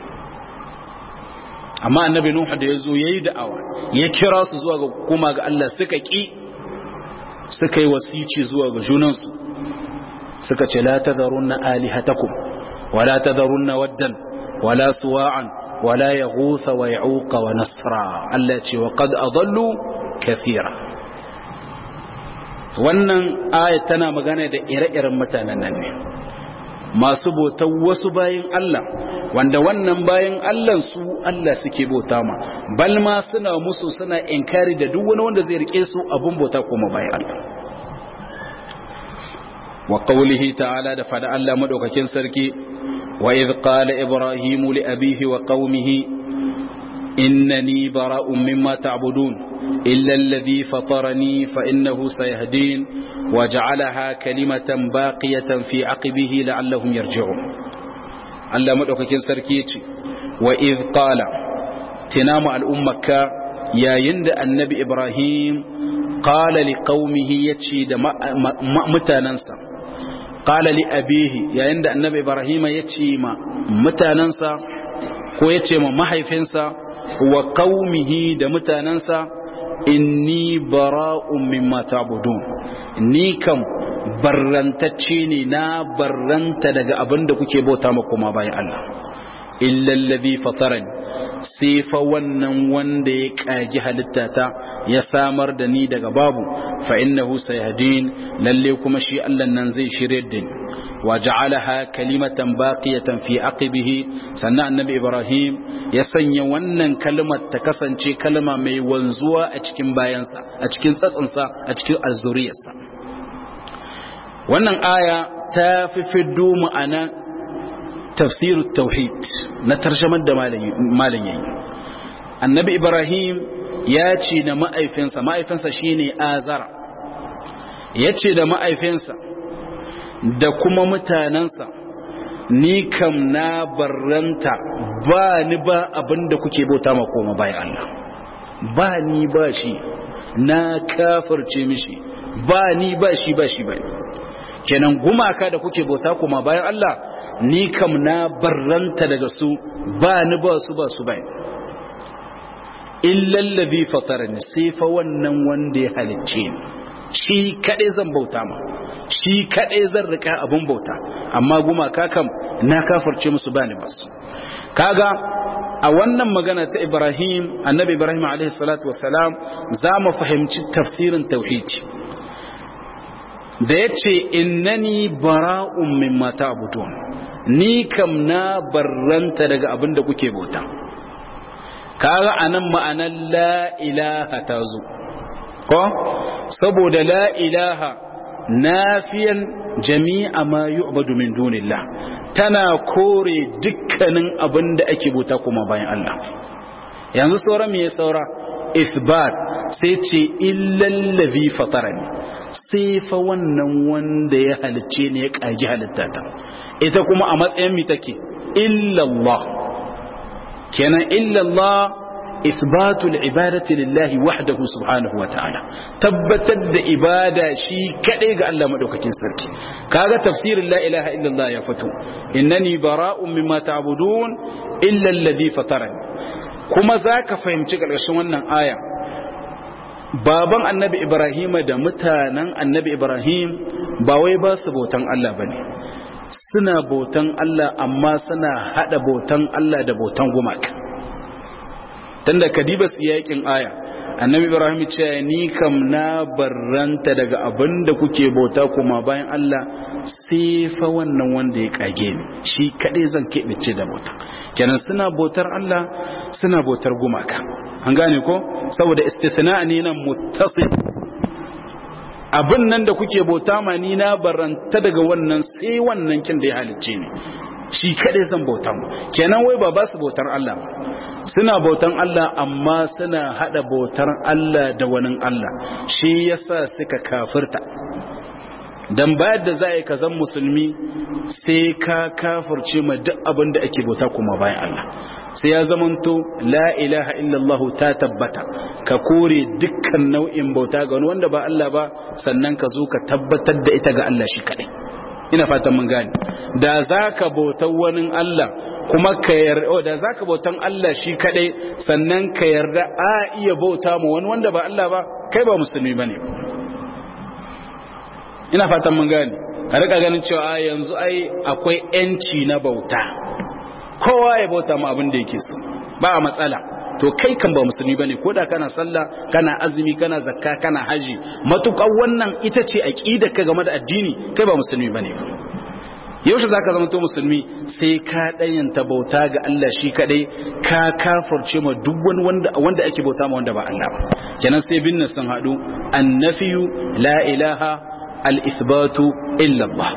amma annabi Nuhu da yazo yayi da'awa ya kira su zuwa ga kuma ga Allah suka ki suka yi wasici zuwa ga junansu suka ce la tadharunna alihatakum wala tadharunna waddan wala suwa'an wala yaghutha wa ya'uqa wa nasra Allah ce wa qad adallu kathira wannan ayat tana magana da ire-iren mutanen nan ne masu bautar wasu bayin Allah wanda wannan bayin Allah su Allah suke bauta ma bal ma suna musu suna inkari da duk wani wanda zai rike su abun bauta kuma bayin Allah wa qawlihi ta'ala da fada Allah madaukakin sarki wa idh qala ibrahimu li abihi wa qaumihi innani bara'un mimma ta'budun illa alladhi fatarani fa innahu sayahdin wa ja'alaha kalimatan baqiyatan fi 'aqibihi la'allahum yarji'un Allah madaukakin sarki yace wa idh qala tinamu al'ummaka yayin da annabi ibrahim qala liqaumihi yace da mutanansa qala li abihi yayin da annabi ibrahim yace ma mutanansa ko yace ma mahaifinsa wa qaumihi da mutanansa inni bara'un mimma ta'budun ni kam barrantacce ne na barranta daga abinda kuke bauta ma kuma bayan Allah illa allazi fatarani sai fa wannan wanda ya kagi halittata ya samar da ni daga babu fa innahu sayahdin lalle kuma shi Allah nan zai shirye da ni wa ja'alaha kalimatan baqiyatan fi aqibihi sannan annabi Ibrahim ya sanya wannan kalmar ta kasance kalma mai wanzuwa a cikin bayansa a cikin tsatsansa a cikin azzuriyarsa wannan aya ta fi fiddo ma'ana tafsir tauhid na tarjamar da malam yayi annabi ibrahim ya ce da ma'aifinsa shine azara ya ce da ma'aifinsa da kuma mutanansa ni kam na barranta ba ni ba abinda kuke bauta ma koma bayan Allah ba ni ba shi na kafirce mishi ba ni ba shi ba shi ba kenan gumaka da kuke bauta koma bayan Allah ni kam na barranta daga su ba ni ba su ba su bai illallabi fatarani sai fa wannan wanda ya halicce ni shi kadai zan bauta ma shi kadai zan rika abun bauta amma gumaka kam na kafirce musu ba ni ba su kaga a wannan magana ta Ibrahim annabi Ibrahim alaihi salatu wassalam za mu fahimci tafsirin tauhidi da yace innani bara'un mimma ta'budun ni kam na barranta daga abin da kuke bauta kaga anan ma'anar la ilaha tazo ko saboda la ilaha nafiyan jami'a ma yu'badu min dunillah tana kore dukkanin abin da ake bauta kuma bayan Allah yanzu sauran me saura isbat sai ce illal ladhi fatarani sai fa wannan wanda ya halicce ne ya kage halittata ita kuma a matsayin mi take illa Allah kenan illa Allah isbatul ibadati lillahi wahdahu subhanahu wa ta'ala tabbatar da ibada shi kadai ga Allah madaukakin sarki kaga tafsirin la ilaha illallah ya fito innani bara'un mimma ta'budun illa alladhi fatarani kuma zaka fahimci ƙarshen wannan aya baban annabi Ibrahim da mutanen annabi Ibrahim ba wai ba su bautan Allah bane suna bautan Allah amma suna hada bautan Allah da bautan gumaka tunda kadibas yakin aya annabi Ibrahim ce ni kam na barranta daga abinda kuke bauta kuma bayan Allah sai fa wannan wanda ya kage ni shi kadai zan keɓece da bauta kenan suna bautar Allah suna bautar gumaka an gane ko saboda istithna ne nan muttasil abin nan da kuke bauta ma ni na barranta daga wannan sai wannan kin da ya halicce ni shi kadai zan bauta mu kenan wai ba su bautar Allah suna bautan Allah amma suna hada bautar Allah da wani Allah shi yasa suka kafirta dan bayar da za a yi ka zan musulmi sai ka kafirce ma duk abin da ake bauta kuma bayan Allah sai ya zamanto la ilaha illallah ta tabbata ka kore dukkan nau'in bauta ga wani wanda ba Allah ba sannan ka zo ka tabbatar da ita ga Allah shi kadai ina fatan mun gane da zaka bautar wani Allah kuma ka yarda da zaka bautan Allah shi kadai sannan ka yarda a iya bauta ma wani wanda ba Allah ba kai ba musulmi bane ina fatan mun gane ka rika ganin cewa yanzu ai akwai yanci na bauta kowa ya bauta ma abin da yake so ba a matsala to kai kan ba musulmi bane ko da kana sallah kana azumi kana zakka kana haji matukan wannan ita ce aqida ka game da addini kai ba musulmi bane yaushe zaka zama to musulmi sai ka dayanta bauta ga Allah shi kadai ka kafirce ma duk wani wanda ake bauta ma wanda ba Allah ba kenan sai binne sun hadu annafiyu la ilaha al-ithbatu illa Allah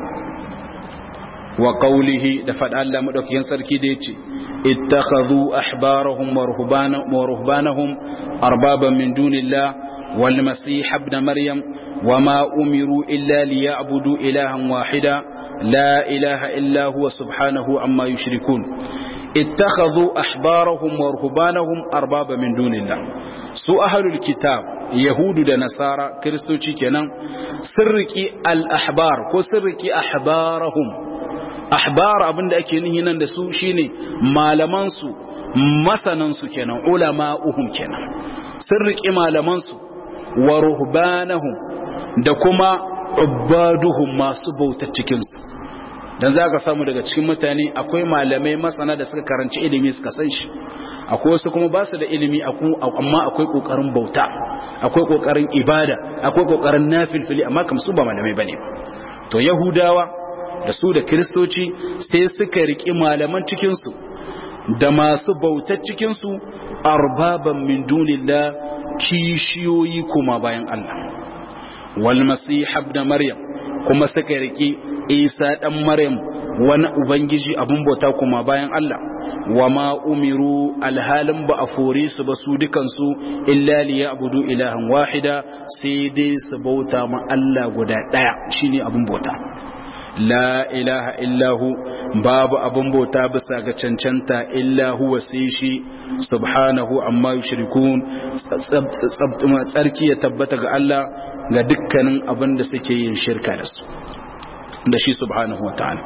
wa qawlihi da fada Allah madaukakin sarki da yace ittakhadhu ahbarahum wa ruhbanahum arbaban min dunillah wal masih ibn maryam wama umiru illa liya'budu ilahan wahida la ilaha illa huwa subhanahu amma yushrikun ittakhadhu ahbarahum wa ruhbanahum arbaba min dunillah su ahlul kitab yahudu da nasara kristoci kenan sirriki al ahbar ko sirriki ahbarahum ahbar abinda ake nihi nan da su shine malaman su masanan su kenan ulama'uhum kenan sirriki malaman su wa ruhbanahum da kuma ubaduhum masu bauta cikin su dan zaka samu daga cikin mutane akwai malamai masana da suka karanci ilimi suka san shi akwai wasu kuma ba su da ilimi amma akwai kokarin bauta akwai kokarin ibada akwai kokarin nafilfili amma kam su ba malamai bane to yahudawa da su da kristoci sai suka riki malaman cikin su da masu bautar cikin su arbaban min dunillah kishiyoyi kuma bayan Allah wal masih ibn maryam kuma suka riki isa dan maryam wani ubangiji abun bauta kuma bayan Allah wama umiru alhalin ba a fore su ba su dukansu illa liya'budu ilahan wahida sai dai su bauta ma Allah guda daya shine abun bauta la ilaha illahu babu abun bauta bisa ga cancanta illa huwa sai shi subhanahu amma yushrikun tsarki ya tabbata ga Allah ga dukkanin abin da suke yin shirka da su da shi subhanahu wa ta'ala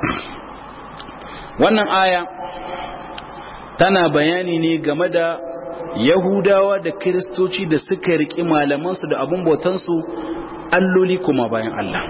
wannan aya tana bayani ne game da yahudawa da kiristoci da suka riƙi malamansu da abin bautansu alloli kuma bayan Allah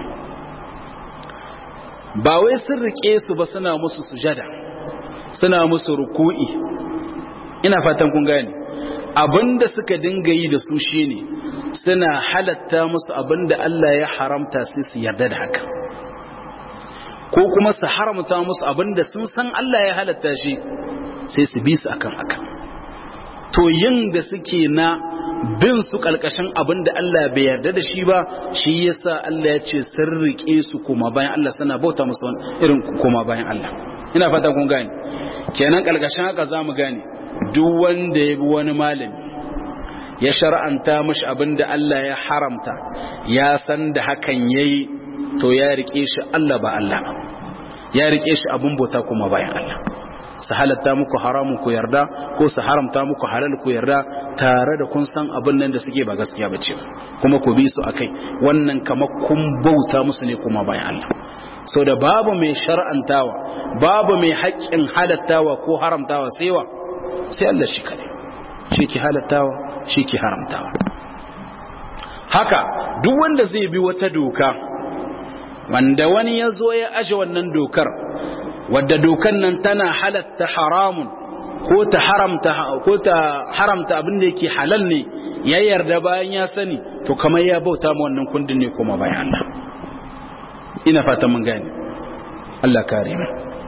ba wai sun riƙe su ba suna musu sujada suna musu ruku'i ina fatan kun gane abinda suka dinga yi da su shine suna halatta musu abinda Allah ya haramta sai su yarda da haka ko kuma su haramta musu abinda sun san Allah ya halatta shi sai su bi su akan haka to yin da suke na bin su kalkashin abinda Allah bai yarda da shi ba shi yasa Allah ya ce sun rike su kuma bayan Allah suna bauta musu irin kuma bayan Allah ina fata kun gane kenan kalkashin haka zamu gane duk wanda ya bi wani malami ya shar'anta mashi abinda Allah ya haramta ya san da hakan yayi to ya rike shi Allah ba Allah ya rike shi abin bauta kuma bayan Allah su halatta muku haramun ku yarda ko su haramta muku halal ku yarda tare da kun san abin nan da suke ba gaskiya bace kuma ku bi su akai wannan kamar kun bauta musu ne kuma bayan Allah so da babu mai shar'antawa babu mai haƙƙin halattawa ko haramtawa sai Allah shi kare shi ke halattawa shi ke haramtawa haka duk wanda zai bi wata doka wanda wani ya zo ya aje wannan dokar wadda dokan nan tana halatta haramun ko ta haramta abin da yake halal ne ya yarda bayan ya sani to kamar ya bauta ma wannan kundin ne kuma bayan Allah ina fata mun gane Allah kare mu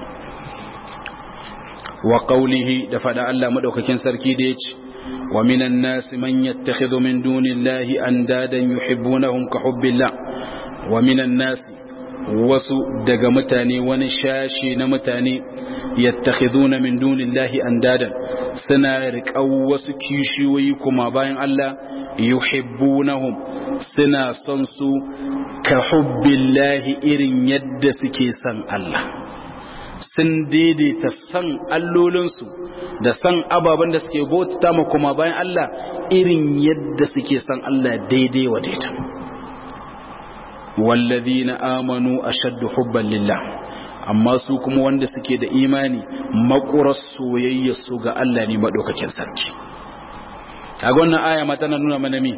wa qawlihi da fada Allah madaukakin sarki da yace wa minan nasi man yattakhidhu min dunillahi andadan yuhibbunahum ka hubbillah wa minan nasi wasu daga mutane wani shashi na mutane yattakhiduna min dunillahi andadan suna riƙau wasu kishiyoyi kuma bayan Allah yuhibbunahum suna son su ka hubbillahi irin yadda suke son Allah sun daidaita son allolinsu da son ababen da suke bauta ma kuma bayan Allah irin yadda suke son Allah daidai wa daidai والذين آمنوا أشد حبا لله amma su kuma wanda suke da imani makurar soyayya su ga Allah ne madaukakin sarki kaga wannan aya ma tana nuna mana mi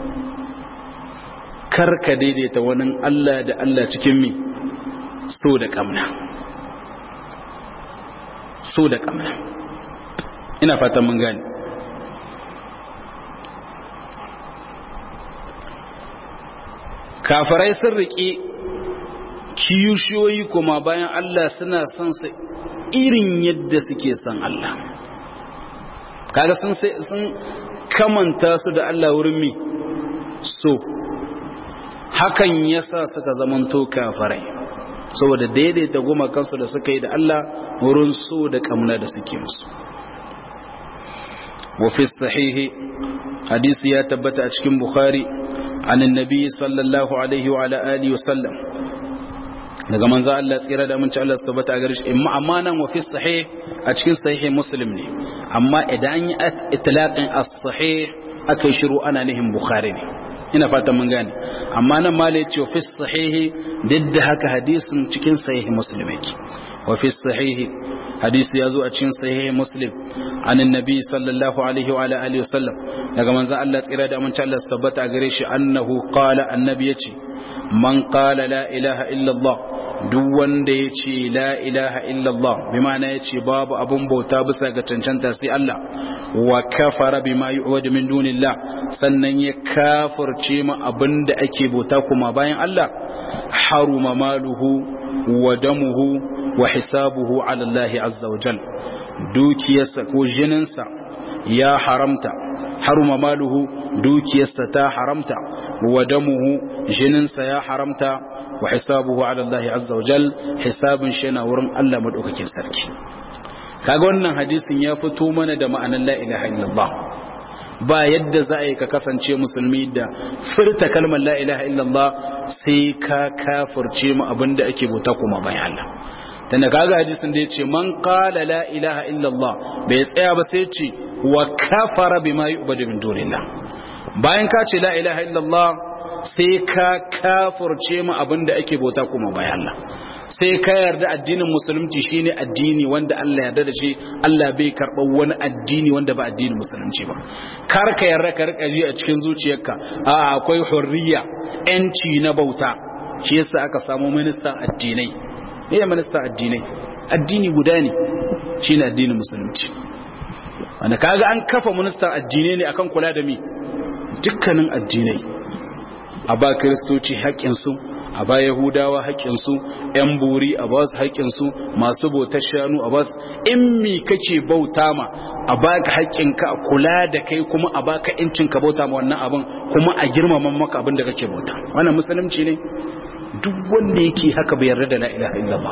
karka daidaita wani Allah da Allah cikin mi so da kamna ina fatan mun gane kafirai sun riƙe kishiyoyi kuma bayan Allah suna son sa irin yadda suke son Allah kaga sun kamanta su da Allah wurin mi so hakan yasa suka zamanto kafirai saboda daidaita goma kansu da suka yi da Allah wurin so da kamna da suke musu wa fi sahihi hadisi ya tabbata a cikin Bukhari عن النبي صلى الله عليه وعلى آله وسلم daga manzo Allah tsira da mun ci Allah tabbata a gare shi amma nan wa fi sahih a cikin sahih muslim ne amma idan yi itlaqin as-sahih akai shiru ana nihin bukhari ne ina fatan mun gane amma nan ma la yace fi sahih didda haka hadisin cikin sahih muslim yake wa fi sahih hadisi yazo a cikin sahih muslim an annabi sallallahu alaihi wa alihi wasallam daga manzo Allah tsira da mun ci Allah tabbata a gare shi annahu qala annabi yace man qala la ilaha illa Allah duk wanda yace la ilaha illa Allah bi ma'ana yace babu abun bauta bisa ga cancanta sai Allah wa kafara bima yu'badu min dunillah sannan ya kafirce ma abinda ake bauta kuma bayan Allah haruma maluhu wa damuhu wa hisabuhu ala Allah azza wa jal dukiyarsa ko jininsa ya haramta haruma maluhu dukiyarsa ta haramta wa damuhu jininsa ya haramta wa hisabuhu ala Allah azza wa jal hisabin shi na wurin Allah madaukakin sarki kaga wannan hadisin ya fito mana da ma'anar la ilaha illallah ba yadda za a yi ka kasance musulmi da furta kalmar la ilaha illallah sai ka kafirce mu abinda ake bauta kuma bayan Allah tunda kaga hadisin da yace man qala la ilaha illallah bai tsaya ba sai ce wa kafara bima yu'badu min dunillah bayan ka ce la ilaha illallah sai ka kafirce mu abinda ake bauta kuma bayan Allah sai ka yarda addinin musulunci shine addini wanda Allah yarda da shi Allah bai karɓar wani addini wanda ba addinin musulunci ba kar ka yarda ka rika ji a cikin zuciyarka a akwai hurriya yanci na bauta shi yasa aka samu ministan addinai ne ministan addinai addini guda ne shine addinin musulunci wanda kaga an kafa ministan addinai ne akan kula da mi dukkanin addinai a ba kristoci haƙƙinsu a ba yahudawa haƙƙinsu ‘yan buri a ba su haƙƙinsu masu bautar shanu a ba su in mi kake bauta ma a baka haƙƙinka a kula da kai kuma a baka ‘yancinka bauta ma wannan abin kuma a girmama maka abin da kake bauta wannan musulunci ne duk wanda yake haka bai yarda da la ilaha illallah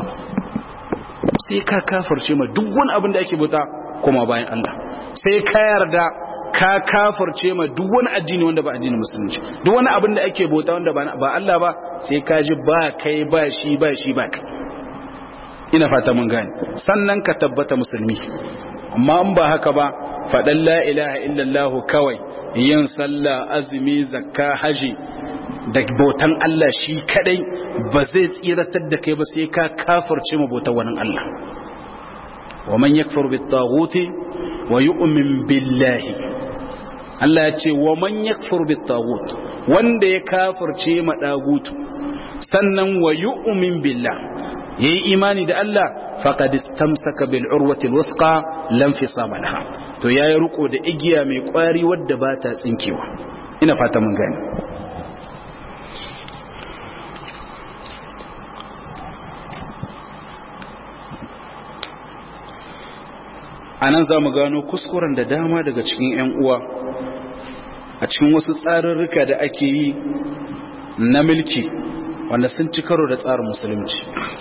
sai ka kafirce ma duk wani abin da ake bauta kuma bayan Allah sai ka yarda ka kafirce ma duk wani addini wanda ba addinin musulunci, duk wani abin da ake bauta wanda ba Allah ba sai ka ji ba kai ba shi ba shi ba kai. Ina fata mun gane, sannan ka tabbata musulmi. Amma in ba haka ba, faɗan la ilaha illallah kawai, yin sallah, azumi, zakka, haji da bautan Allah shi kadai ba zai tsiratar da kai ba sai ka kafirce ma bautar wani Allah. Wa man yakfur bit taghuti wa yu'min billahi, Allah ya ce wa man yakfur bit taghut, wanda ya kafirce ma dagutu sannan wa yu'min billah, yayi imani da Allah, faqad istamsaka bil urwati al wuthqa lam fisama laha, to yayi riko da igiya mai kwari wadda ba ta tsinkewa. Ina fata mun gane. Anan za mu gano kuskuren da dama daga cikin 'yan uwa a cikin wasu tsarurruka da ake yi na mulki wanda sun ci karo da tsarin musulunci.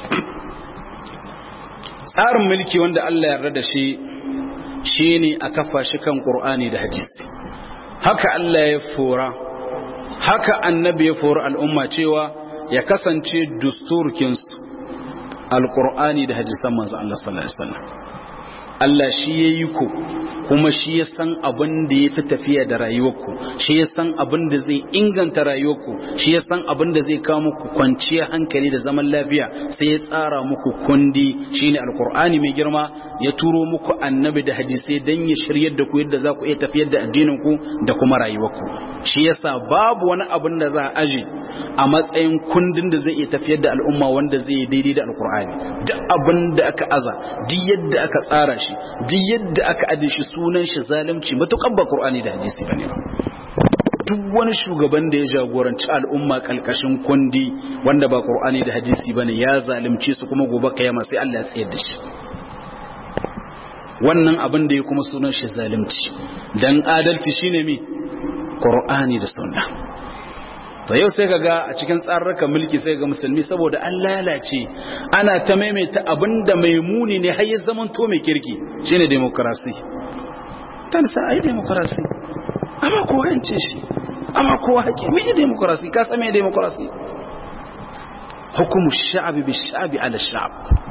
Tsarin mulki wanda Allah ya yarda da shi shine a kafa shi kan Qur'ani da hadisi. Haka Allah ya fora, haka annabi ya fora al'umma cewa ya kasance dusturkinsu al-Qur'ani da hadisan manzo Allah sallallahu alaihi wasallam. Allah shi ya yi ku, kuma shi ya san abin da ya fi tafiya da rayuwarku, shi ya san abin da zai inganta rayuwarku, shi ya san abin da zai kawo muku kwanciyar hankali da zaman lafiya, sai ya tsara muku kundi shine alkur'ani mai girma, ya turo muku annabi da hadisai don ya shiryar da ku yadda za ku iya tafiyar da addininku da kuma rayuwarku. Shi yasa babu wani abin da za a aje a matsayin kundin da zai iya tafiyar da al'umma wanda zai yi daidai da alkur'ani. Duk abin da aka aza, duk yadda aka tsara shi, duk yadda aka adin shi, sunan shi zalunci matuƙar ba Qur'ani da hadisi bane ba. Duk wani shugaban da ya jagoranci al'umma kalkashin kundi wanda ba Qur'ani da hadisi bane ya zalunci su, kuma gobe kiyama sai Allah ya tsayar da shi. Wannan abin da ya kuma sunan shi zalunci. Dan adalci shine mi Qur'ani da sunna. To yau sai kaga a cikin tsararrakan mulki sai ga musulmi saboda an lalace ana ta maimaita abinda mai muni ne har ya zaman to mai kirki shine demokrasi. Tan sa ai demokrasi amma ko hance shi, amma ko haƙi me demokrasi, ka san me demokrasi? Hukumu sha'bi bi sha'bi ala sha'b,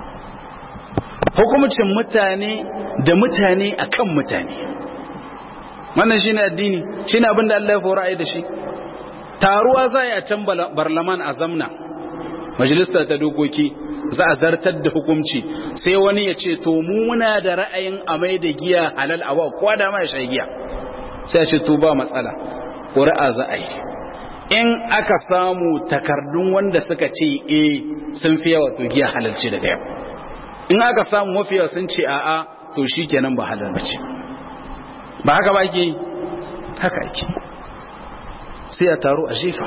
hukumcin mutane da mutane akan mutane. Wannan shine addini, shine abinda Allah ya fara ai da shi. Taruwa za a can barlaman a zamna, majalista ta dokoki za a zartar da hukunci, sai wani ya ce to mu muna da ra'ayin a mai da giya halal a wa kowa da ma ya sha giya, sai ya ce to ba matsala, ƙuri'a za a yi. In aka samu takardun wanda suka ce sun fi yawa, to giya halal ce daga yau. In aka samu mafiya sun ce a'a, to shi kenan ba halal bace. Ba haka ba ke yi, haka ake. Sai a taro a jefa.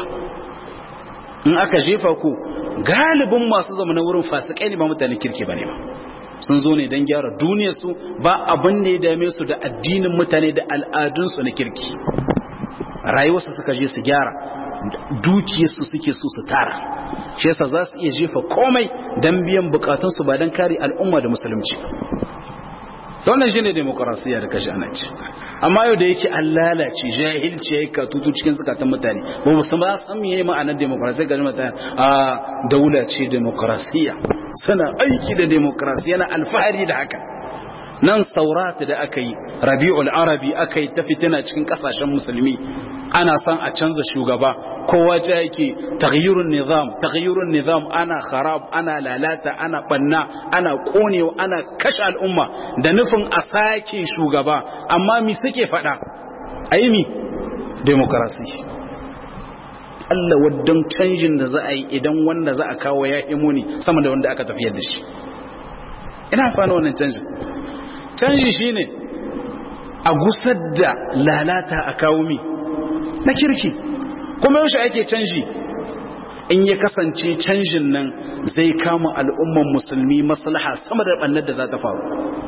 In aka jefa ku, galibin masu zama na wurin fasikai ne, ba mutane kirki ba ne ba. Sun zo ne don gyara duniyarsu, ba abin da ya dame su da addinin mutane da al'adunsu na kirki. Rayuwarsu suka je su gyara, dukiyarsu suke so su tara. Shi yasa za su iya jefa komai don biyan bukatunsu ba don kare al'umma da musulunci. Wannan shine demokrasiya da kashi ana ci. Amma yau da yake an lalace, jahilci ya yi katutu cikin zukatan mutane, ba mu san me ma'anar demokrasiya ga mutane. A daula ce demokrasiya, suna aiki da demokrasiya, na alfahari da haka. Nan saurata da aka yi, Rabi'ul Arabi aka yi ta fitina cikin kasashen musulmi, ana san a canza shugaba, kowa ta yake taghyirun nizam, ana kharab, ana lalata, ana banna, ana konewa, ana kashe al'umma da nufin a sake shugaba. Amma mi suke fada? Ayi mi demokrasi. Allah waddan canjin da za a yi idan wanda za a kawo ya imuni sama da wanda aka tafiyar da shi. Ina amfani wannan canjin. Canji shine a gusar da lalata a kawo mi na kirki. Kuma yaushe ake canji? In ya kasance canjin nan zai kama al'umman musulmi maslaha sama da bannar da za ta faru.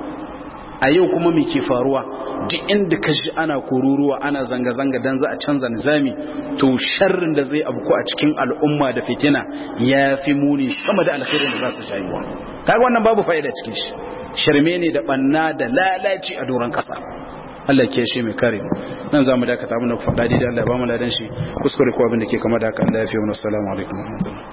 A yau kuma me ke faruwa? Duk inda ka ji ana kururuwa, ana zanga-zanga dan za a canza nizami, to sharrin da zai abku a cikin al'umma da fitina ya fi muni sama da alkhairin da za su jayiwa. Kaga wannan babu fa'ida cikin shi. Shirme ne da banna da lalaci a doron kasa. Allah ke shi mai kare nan zamu dakata mun faɗa dai Allah ya ba mu ladan shi kuskure ko abin da ke kama da haka Allah ya fi mu assalamu alaikum wa rahmatullahi